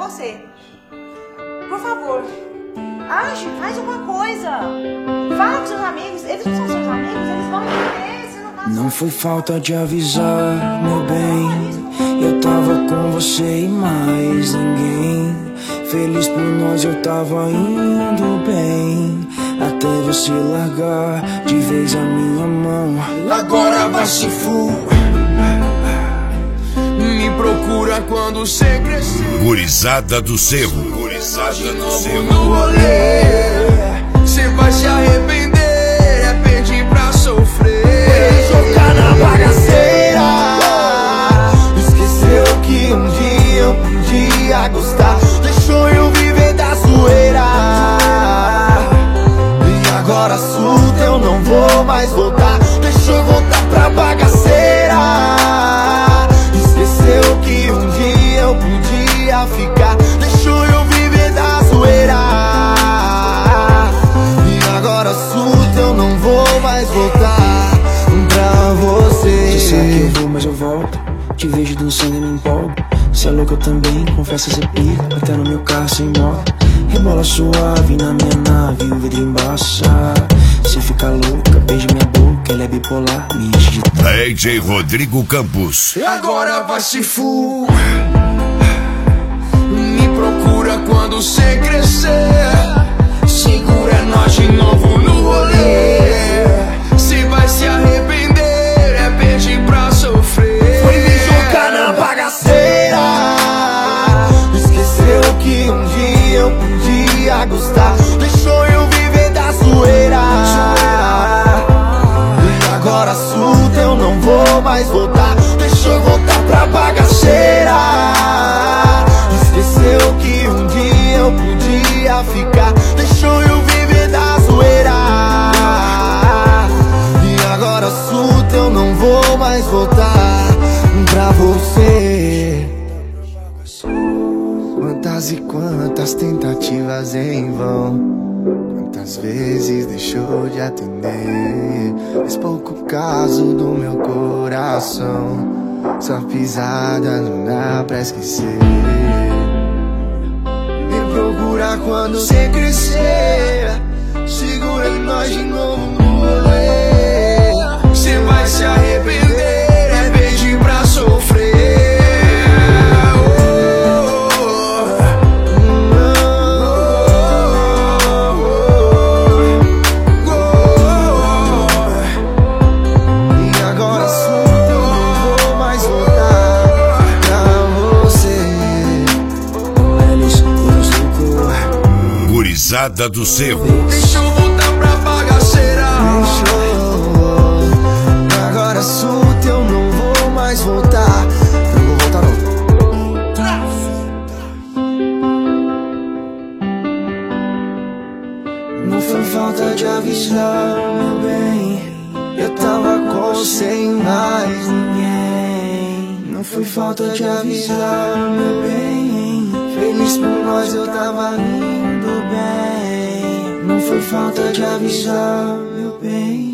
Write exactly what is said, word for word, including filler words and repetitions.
você. Por favor, age, faz alguma coisa. Fala com seus amigos, eles não são seus amigos, eles vão entender. Você não tá... Não foi falta de avisar, meu bem. Eu tava com você e mais ninguém. Feliz por nós, eu tava indo bem, até você largar de vez a minha mão. Agora vai se fu. Me procura quando cê crescer. Gurizada do Cerro. Gurizada do Cerro. No rolê, cê vai se arrepender. É pedir pra sofrer. Jogar na bagaceira. Esqueceu que um dia eu podia gostar. Deixou eu viver da zoeira. E agora surta, eu não vou mais voltar. Deixa eu voltar pra bagaceira. Esqueceu que um dia eu podia ficar. Deixou eu viver da zoeira. E agora surta, eu não vou mais voltar pra você. Você sabe que eu vou, mas eu volto. Te vejo dançando e me empolgo. Cê é louco, eu também, confesso ser pica. Até no meu carro sem moto. Rebola suave na minha nave, o vidro embaça. Cê fica louca, beija minha boca. Ele é bipolar, me enche de tal. D J Rodrigo Campos. Agora vai se fu. Me procura quando cê crescer. Segura nós de novo no rolê. Cê vai se arrepender, é pedir pra sofrer. Foi me jogar na bagaceira. Esqueceu que um dia eu podia gostar. Deixou eu viver da zoeira. E agora surta, eu não vou mais voltar. Deixa eu voltar pra bagaceira. Esqueceu que um dia eu podia ficar. Deixou eu viver da zoeira. E agora surta, eu não vou mais voltar pra você. Quantas e quantas tentativas em vão. Quantas vezes deixou de atender. Faz pouco caso do meu coração. Sua pisada não dá pra esquecer. Me procura quando cê crescer. Segura nós de novo no rolê. Cê vai se arrepender, é pedir pra sofrer. Gurizada do Cerro. Deixa eu voltar pra bagaceira. Deixou. Agora surta, eu não vou mais voltar. Eu não vou voltar não. Não foi falta de avisar, meu bem. Eu tava com você e mais ninguém. Não foi falta de avisar, meu bem. Feliz por nós, eu tava indo bem. Não foi falta de avisar, meu bem.